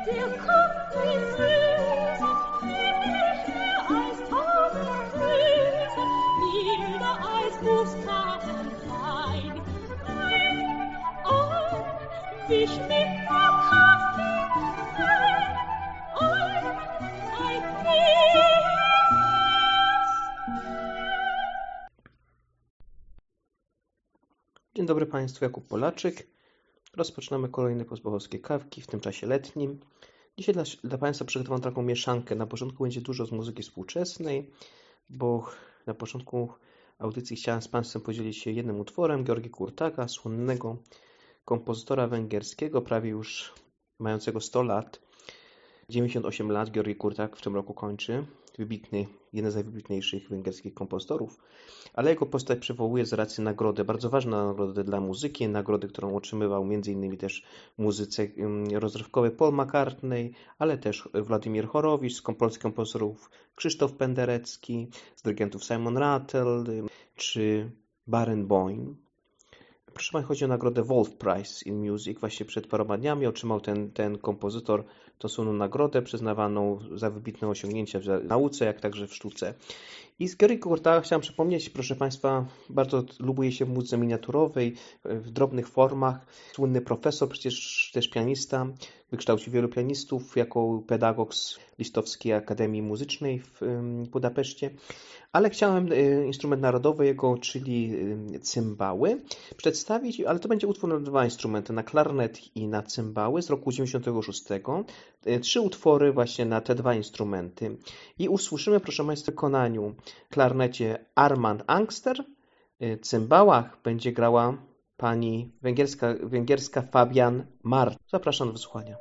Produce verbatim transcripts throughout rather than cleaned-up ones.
Der Kaffee süß, himmlischer als Tausendgrüße, milder als Muskatenwein. Ein, ein, wie schmeckt der Kaffee? Ein, ein, ein Fest. Dzień dobry Państwu, Jakub Polaczyk. Rozpoczynamy kolejne pozbochowskie kawki w tym czasie letnim. Dzisiaj dla, dla Państwa przygotowałem taką mieszankę. Na początku będzie dużo z muzyki współczesnej, bo na początku audycji chciałem z Państwem podzielić się jednym utworem Georgi Kurtaka, słynnego kompozytora węgierskiego, prawie już mającego sto lat. dziewięćdziesiąt osiem lat Georgi Kurtak w tym roku kończy. Wybitny, jeden z najwybitniejszych węgierskich kompozytorów. Ale jego postać przywołuje z racji nagrody, bardzo ważna nagrody dla muzyki, nagrody, którą otrzymywał między innymi też w muzyce rozrywkowej Paul McCartney, ale też Władimir Horowicz, z polskich kompozytorów Krzysztof Penderecki, z dyrygentów Simon Rattle czy Barenboim. Proszę Państwa, chodzi o nagrodę Wolf Prize in Music. Właśnie przed paroma dniami otrzymał ten, ten kompozytor tą słynną nagrodę przyznawaną za wybitne osiągnięcia w nauce, jak także w sztuce. I z Georgi Kurtaka chciałem przypomnieć, proszę Państwa, bardzo lubuje się w muzyce miniaturowej, w drobnych formach. Słynny profesor, przecież też pianista, wykształcił wielu pianistów jako pedagog z Listowskiej Akademii Muzycznej w Budapeszcie. Ale chciałem instrument narodowy jego, czyli cymbały, przedstawić, ale to będzie utwór na dwa instrumenty, na klarnet i na cymbały z roku dziewięćdziesiątego szóstego. Trzy utwory właśnie na te dwa instrumenty. I usłyszymy, proszę Państwa, w wykonaniu klarnecie Armand Angster, cymbałach będzie grała pani węgierska, węgierska Fabian Mart. Zapraszam do wysłuchania.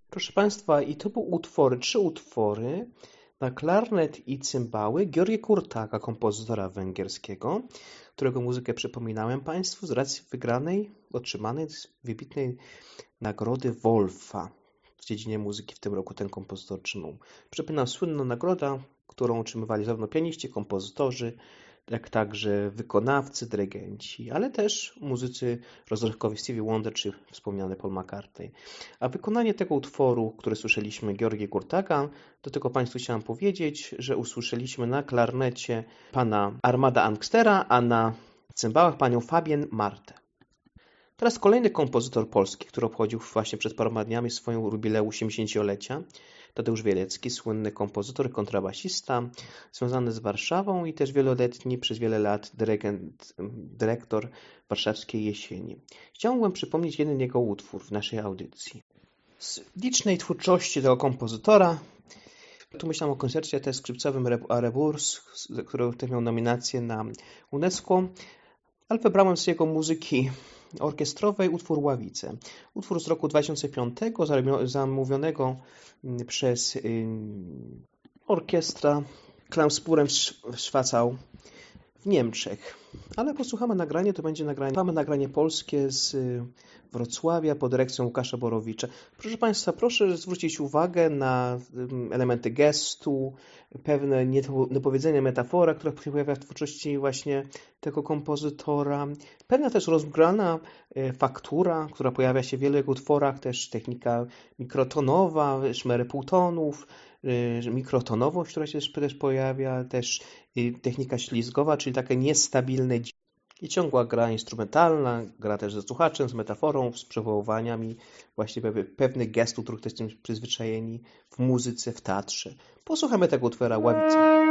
Proszę Państwa, i to były utwory, trzy utwory na klarnet i cymbały Georgi Kurtaka, kompozytora węgierskiego, którego muzykę przypominałem Państwu z racji wygranej, otrzymanej wybitnej nagrody Wolfa w dziedzinie muzyki w tym roku ten kompozytor otrzymał. Przypominam, słynna nagroda, którą otrzymywali zarówno pianiści, kompozytorzy, jak także wykonawcy, dyrygenci, ale też muzycy rozrywkowi Stevie Wonder czy wspomniany Paul McCartney. A wykonanie tego utworu, które słyszeliśmy, Georgi Kurtaka, do tego Państwu chciałem powiedzieć, że usłyszeliśmy na klarnecie pana Armada Angstera, a na cymbałach panią Fabienne Martę. Teraz kolejny kompozytor polski, który obchodził właśnie przed paroma dniami swoją jubileusz osiemdziesięciolecia. Tadeusz Wielecki, słynny kompozytor, kontrabasista, związany z Warszawą i też wieloletni, przez wiele lat dyrygent, dyrektor warszawskiej Jesieni. Chciałbym przypomnieć jeden jego utwór w naszej audycji. Z licznej twórczości tego kompozytora, tu myślałem o koncercie też skrzypcowym Areburs, który też miał nominację na UNESCO, ale wybrałem z jego muzyki orkiestrowej utwór Ławice. Utwór z roku dwa tysiące piątego, zamówionego przez orkiestra Klausburem w Szwacał w Niemczech. Ale posłuchamy nagranie, to będzie nagranie, mamy nagranie polskie z Wrocławia pod dyrekcją Łukasza Borowicza. Proszę Państwa, proszę zwrócić uwagę na elementy gestu, pewne niedopowiedzenie, metafora, która się pojawia w twórczości właśnie tego kompozytora. Pewna też rozgrana faktura, która pojawia się w wielu jego utworach, też technika mikrotonowa, szmery półtonów, mikrotonowość, która się też pojawia, też technika ślizgowa, czyli takie niestabilne i ciągła gra instrumentalna, gra też ze słuchaczem, z metaforą, z przywoływaniami właśnie pewnych gestów, których jesteśmy przyzwyczajeni w muzyce, w teatrze. Posłuchamy tego utwora Ławica.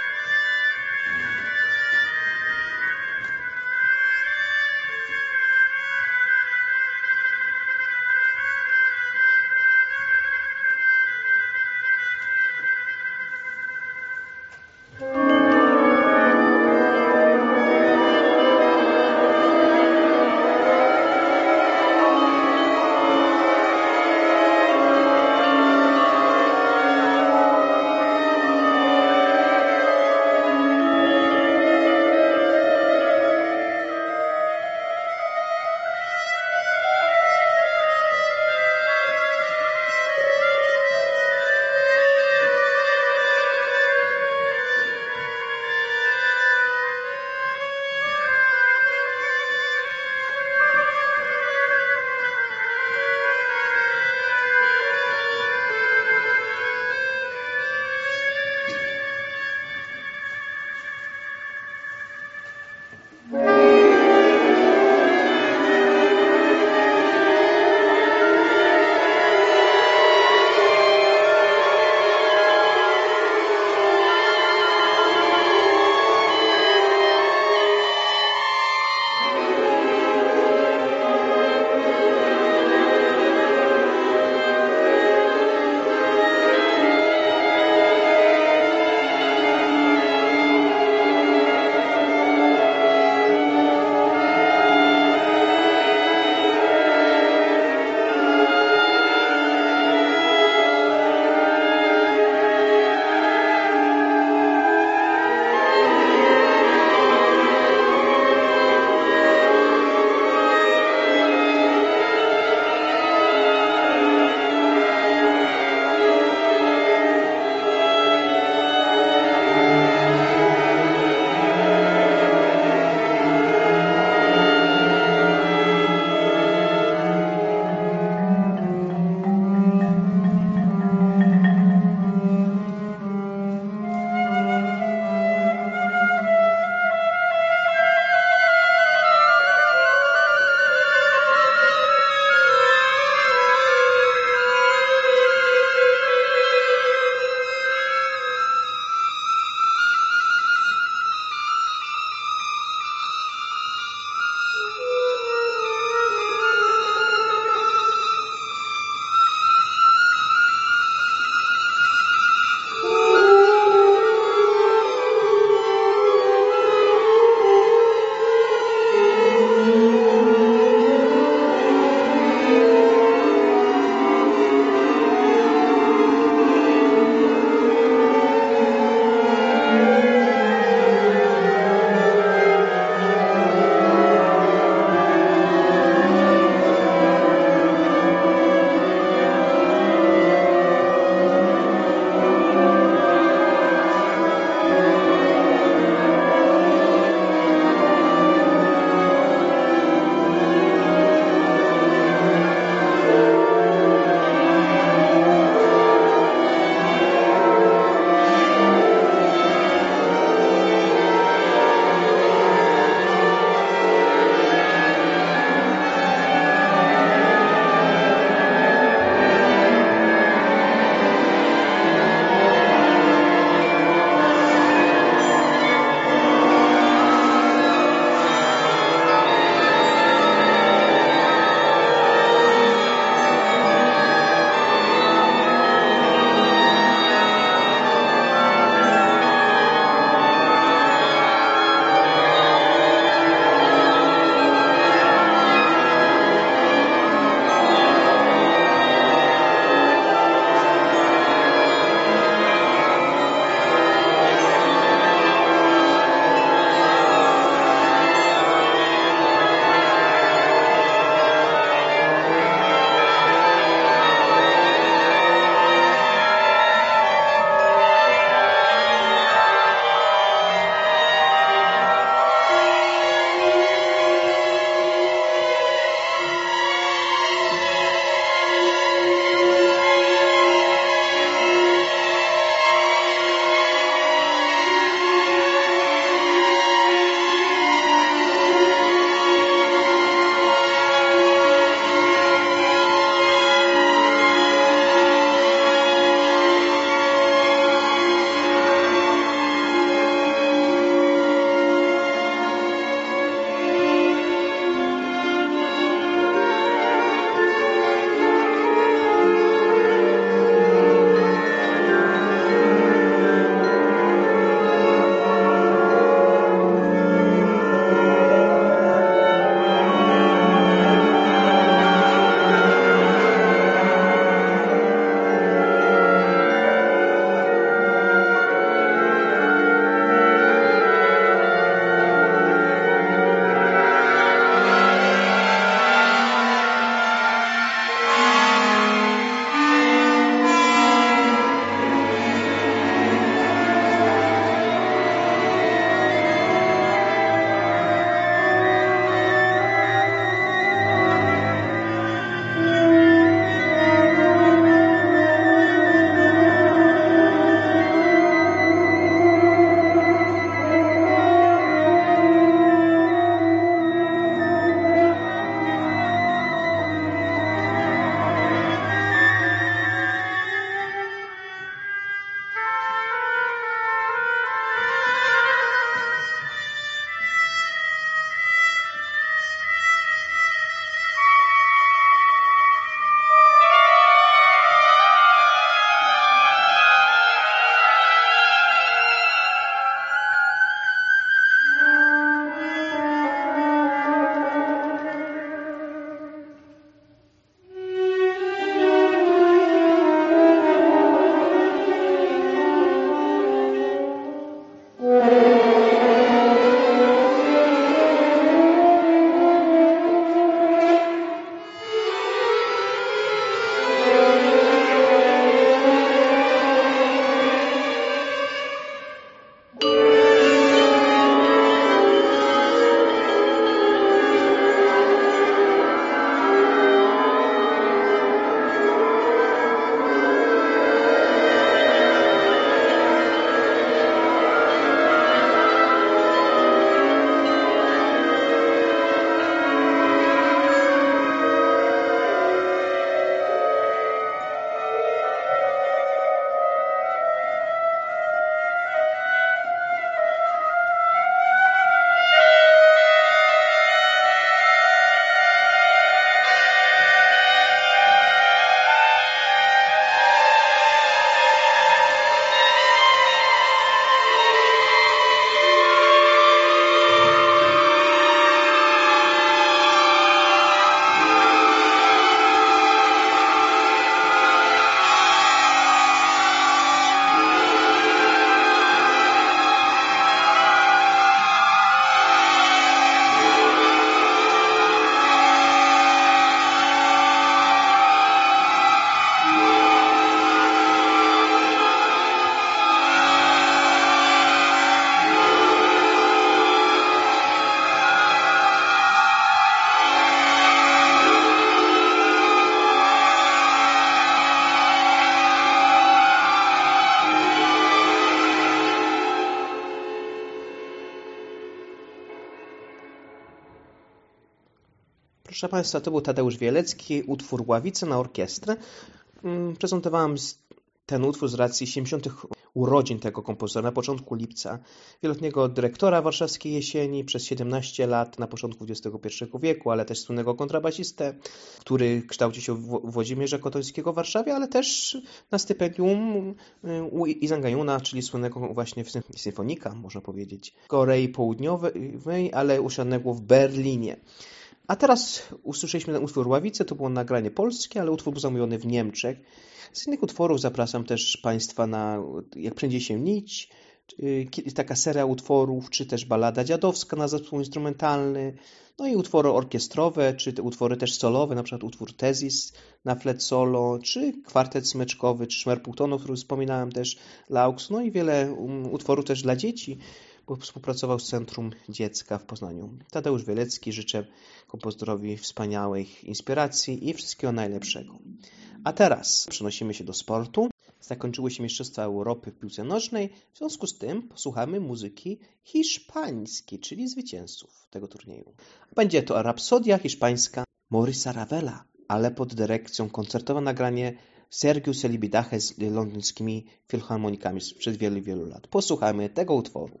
Proszę Państwa, to był Tadeusz Wielecki, utwór Ławice na orkiestrę. Prezentowałem ten utwór z racji siedemdziesiątych urodzin tego kompozytora na początku lipca, wieloletniego dyrektora Warszawskiej Jesieni przez siedemnaście lat na początku dwudziestego pierwszego wieku, ale też słynnego kontrabasistę, który kształcił się w Włodzimierza Kotońskiego w Warszawie, ale też na stypendium u Izangajuna, czyli słynnego właśnie symfonika, można powiedzieć, Korei Południowej, ale usiadłego w Berlinie. A teraz usłyszeliśmy ten utwór Ławice, to było nagranie polskie, ale utwór był zamówiony w Niemczech. Z innych utworów zapraszam też Państwa na Jak prędzej się nić, taka seria utworów, czy też balada dziadowska na zespół instrumentalny, no i utwory orkiestrowe, czy te utwory też solowe, na przykład utwór Tezis na flet solo, czy kwartet smyczkowy, czy Szmer Półtonu, który wspominałem też, Laux, no i wiele utworów też dla dzieci, bo współpracował z Centrum Dziecka w Poznaniu. Tadeusz Wielecki, życzę kompozytorowi wspaniałych inspiracji i wszystkiego najlepszego. A teraz przenosimy się do sportu. Zakończyły się Mistrzostwa Europy w piłce nożnej, w związku z tym posłuchamy muzyki hiszpańskiej, czyli zwycięzców tego turnieju. Będzie to rapsodia hiszpańska Maurice'a Ravela, ale pod dyrekcją koncertowe nagranie Sergiu Celibidache z londyńskimi filharmonikami sprzed wielu, wielu lat. Posłuchajmy tego utworu.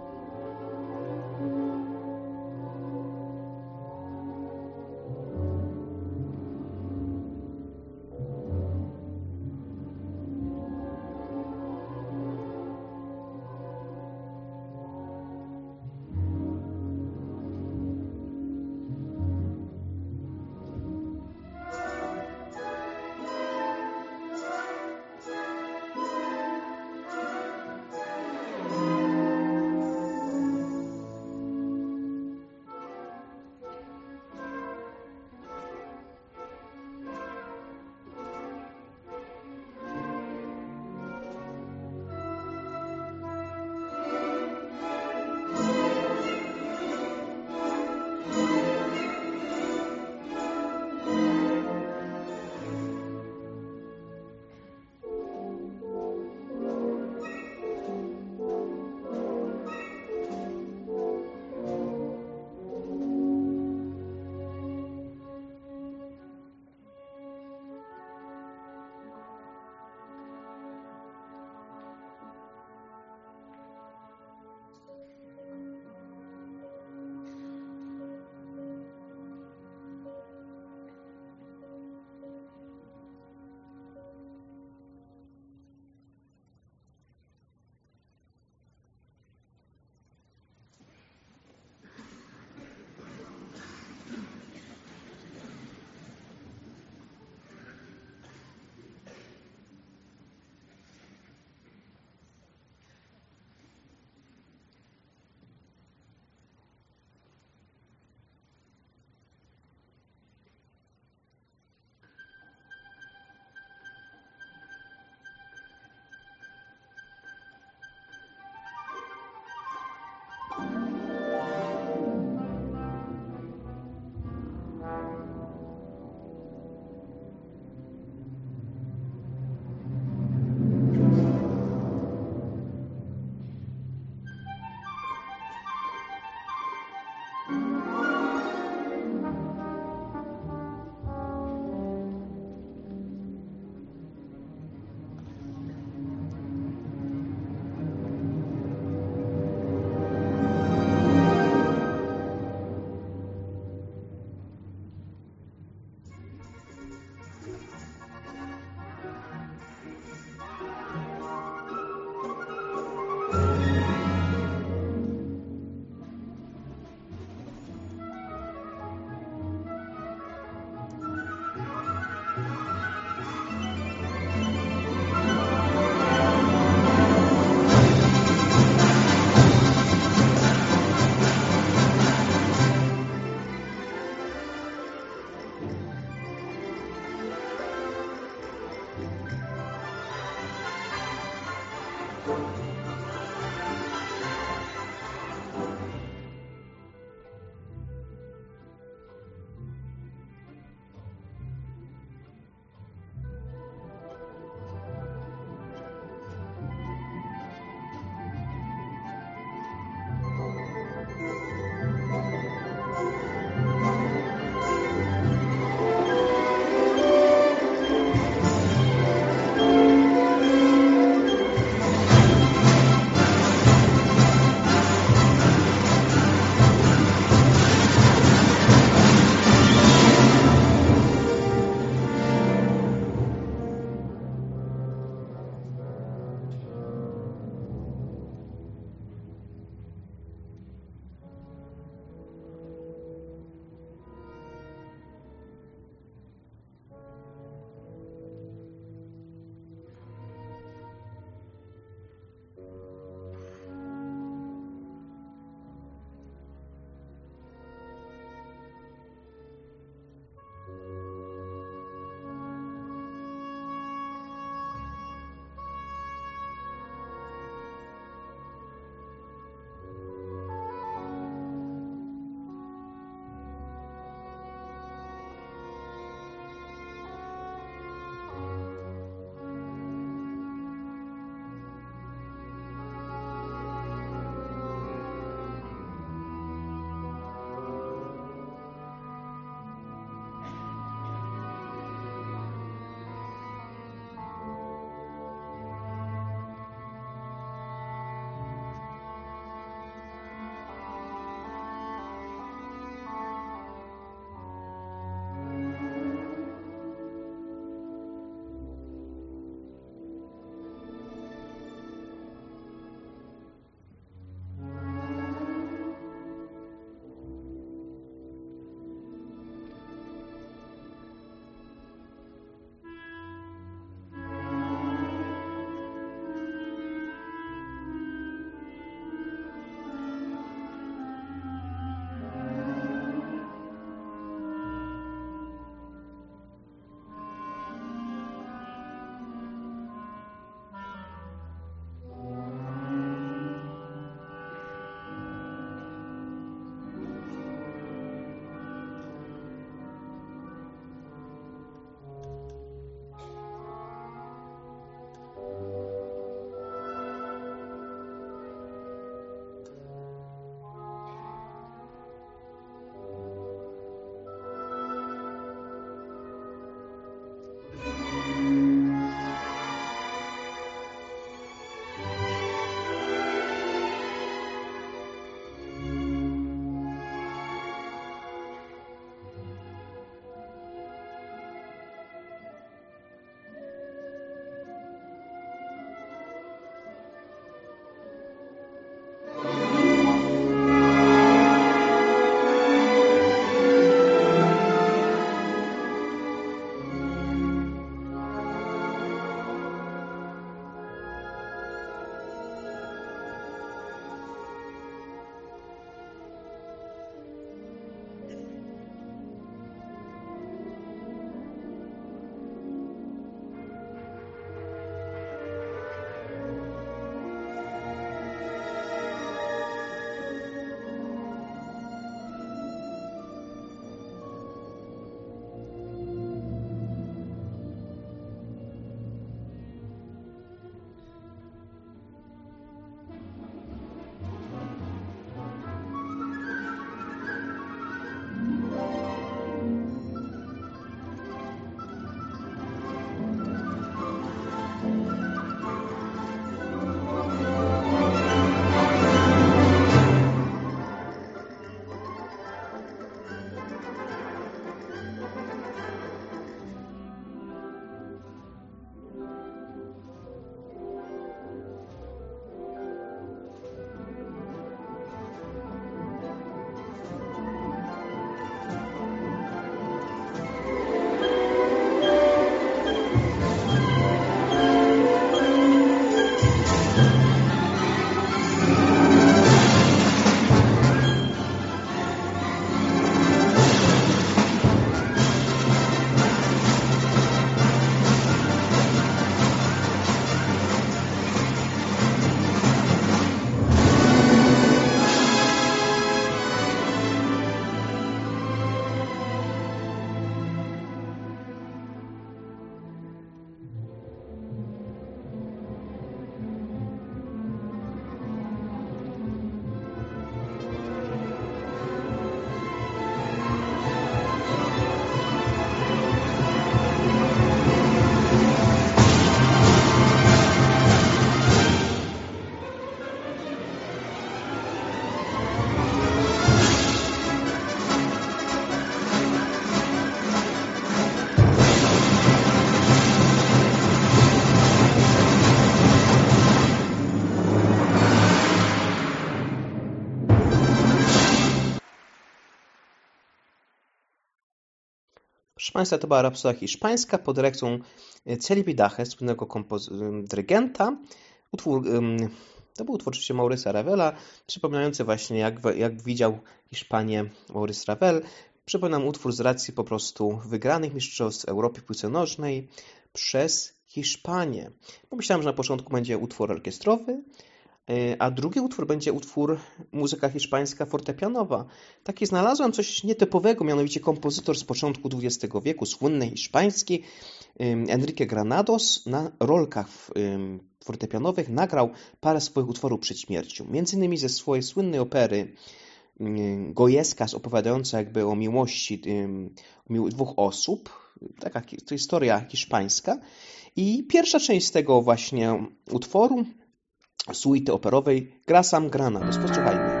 Proszę Państwa, to była Rapsoda hiszpańska pod dyrekcją Celibidache, słynnego kompozy- dyrygenta. Utwór, to był utwór oczywiście Maurice'a Ravela, przypominający właśnie jak, jak widział Hiszpanię Maurice Ravel. Przypominam utwór z racji po prostu wygranych mistrzostw Europy w piłce nożnej przez Hiszpanię. Pomyślałem, że na początku będzie utwór orkiestrowy, a drugi utwór będzie utwór muzyka hiszpańska fortepianowa. Taki znalazłem coś nietypowego, mianowicie kompozytor z początku dwudziestego wieku, słynny hiszpański Enrique Granados na rolkach fortepianowych nagrał parę swoich utworów przed śmiercią. Między innymi ze swojej słynnej opery Goyescas, opowiadająca jakby o miłości dwóch osób. Taka to historia hiszpańska. I pierwsza część z tego właśnie utworu, suity operowej, gra sam Granados. Posłuchajmy.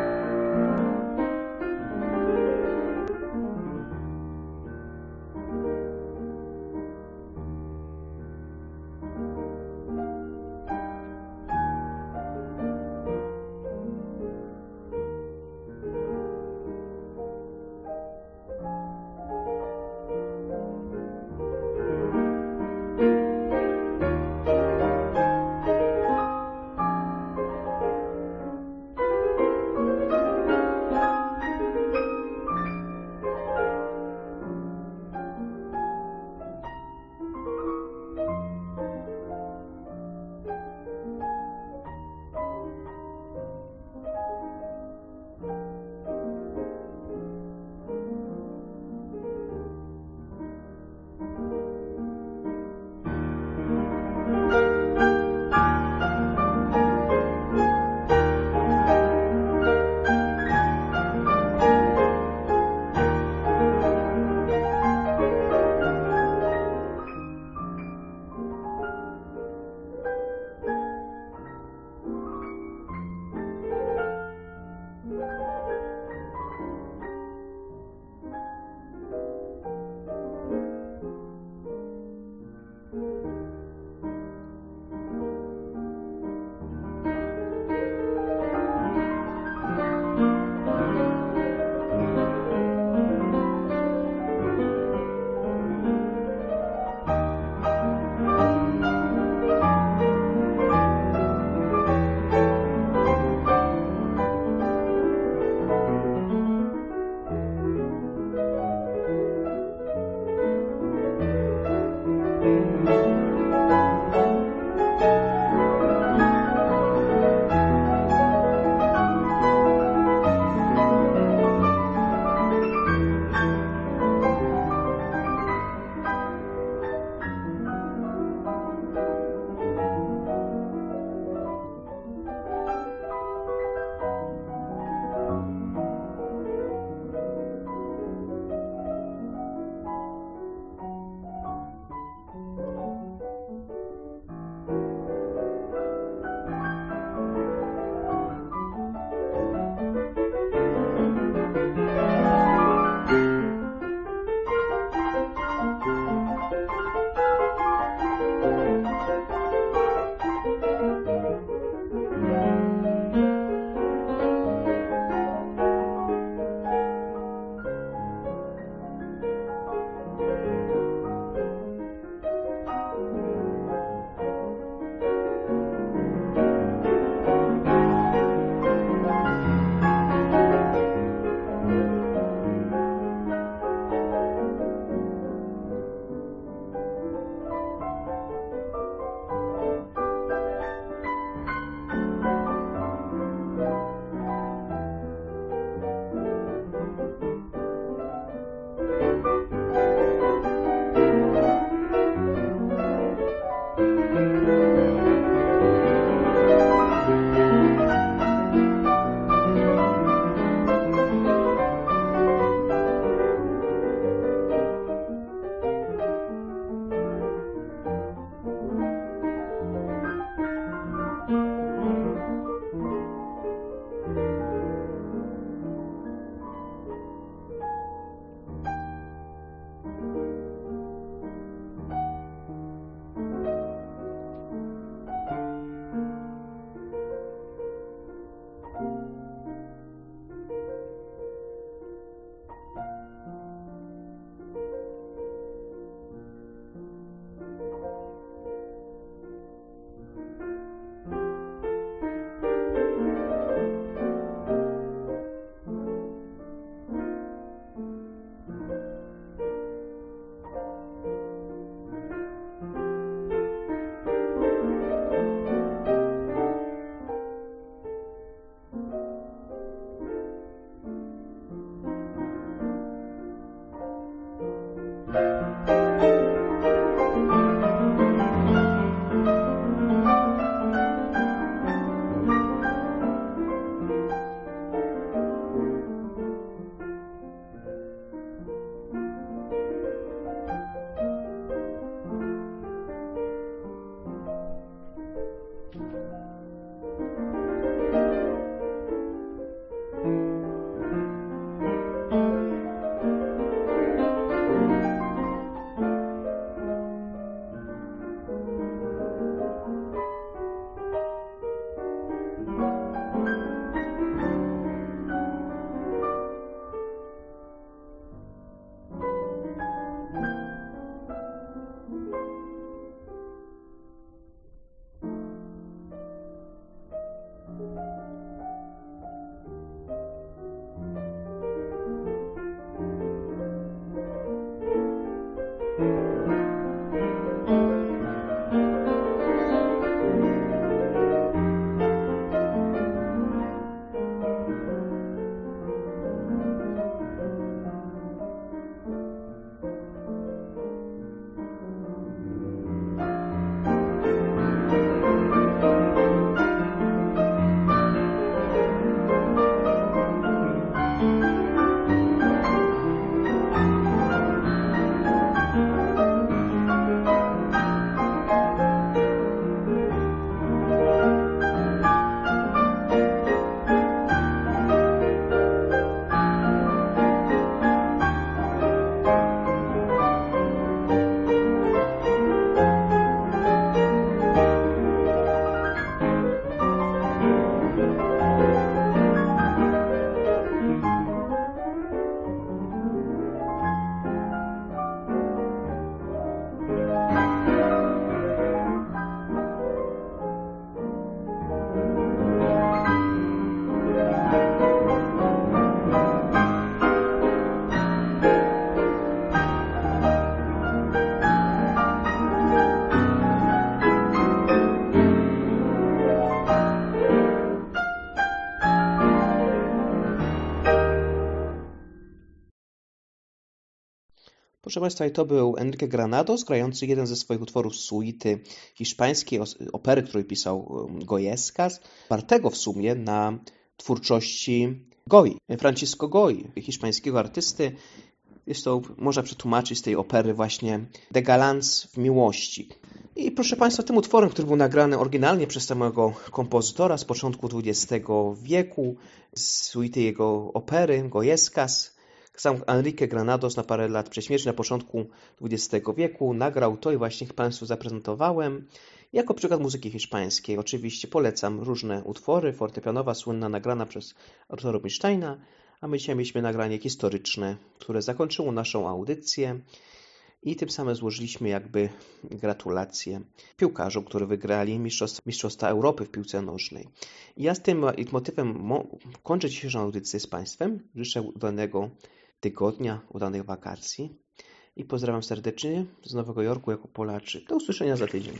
Proszę Państwa, i to był Enrique Granados, grający jeden ze swoich utworów z suity hiszpańskiej opery, której pisał Goyescas, opartego w sumie na twórczości Goi, Francisco Goi, hiszpańskiego artysty. Jest to, można przetłumaczyć z tej opery właśnie De Galants w miłości. I proszę Państwa, tym utworem, który był nagrany oryginalnie przez samego kompozytora z początku dwudziestego wieku, z suity jego opery Goyescas, sam Enrique Granados na parę lat przed śmiercią, na początku dwudziestego wieku, nagrał to i właśnie Państwu zaprezentowałem jako przykład muzyki hiszpańskiej. Oczywiście polecam różne utwory, fortepianowa, słynna, nagrana przez Artura Rubinsteina, a my dzisiaj mieliśmy nagranie historyczne, które zakończyło naszą audycję i tym samym złożyliśmy jakby gratulacje piłkarzom, którzy wygrali Mistrzostwa, Mistrzostwa Europy w piłce nożnej. I ja z tym motywem kończę dzisiejszą audycję z Państwem. Życzę udanego tygodnia, udanych wakacji i pozdrawiam serdecznie z Nowego Jorku jako Polaczyk. Do usłyszenia za tydzień.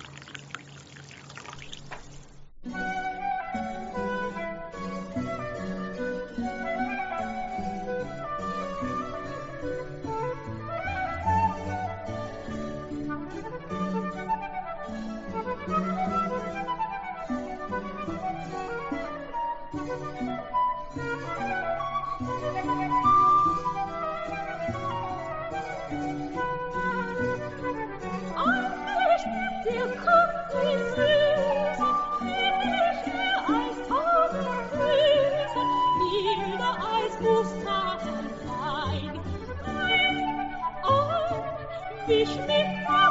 Ich mich